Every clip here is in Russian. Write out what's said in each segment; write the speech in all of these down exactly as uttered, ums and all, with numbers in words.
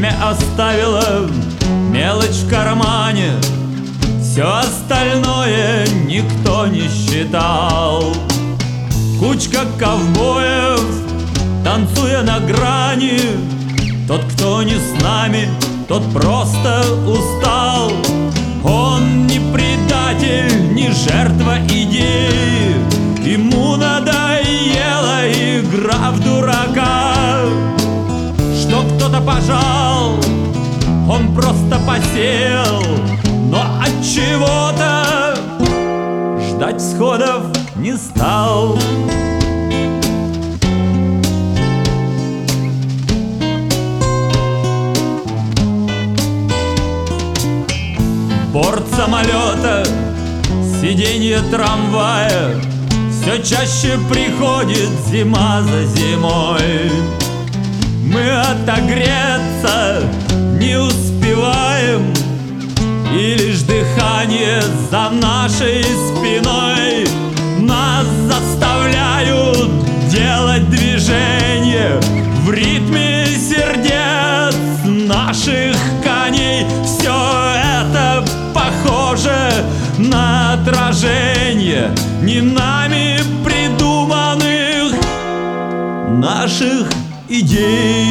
Время оставило мелочь в кармане, все остальное никто не считал. Кучка ковбоев, танцуя на грани, тот, кто не с нами, тот просто устал. Он не предатель, не жертва идеи, ему надоела игра в дурака. Что кто-то пожал, он просто посел, но от чего-то ждать всходов не стал. Борт самолета, сиденье трамвая, все чаще приходит зима за зимой. Мы отогреться не успеваем, и лишь дыхание за нашей спиной нас заставляют делать движение в ритме сердец наших коней. Все это похоже на отражение не нами придуманных наших идей.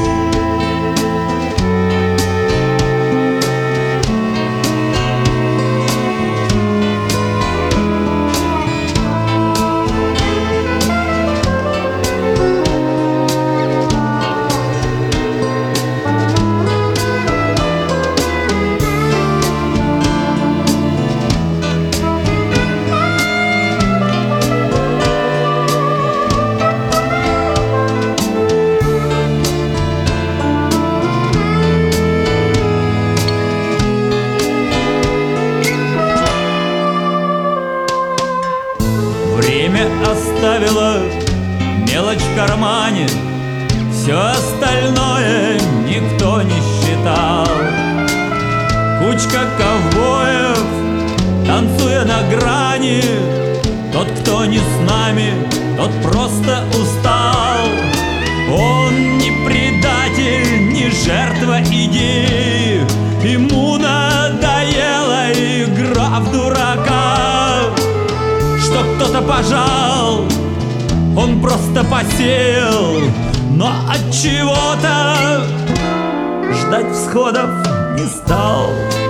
Время оставило мелочь в кармане, все остальное никто не считал. Кучка ковбоев, танцуя на грани, тот, кто не с нами, тот просто устал. Он не предатель, не жертва идеи, ему надоела игра в дурака. Что кто-то пожал, он просто посел, но от чего-то ждать всходов не стал.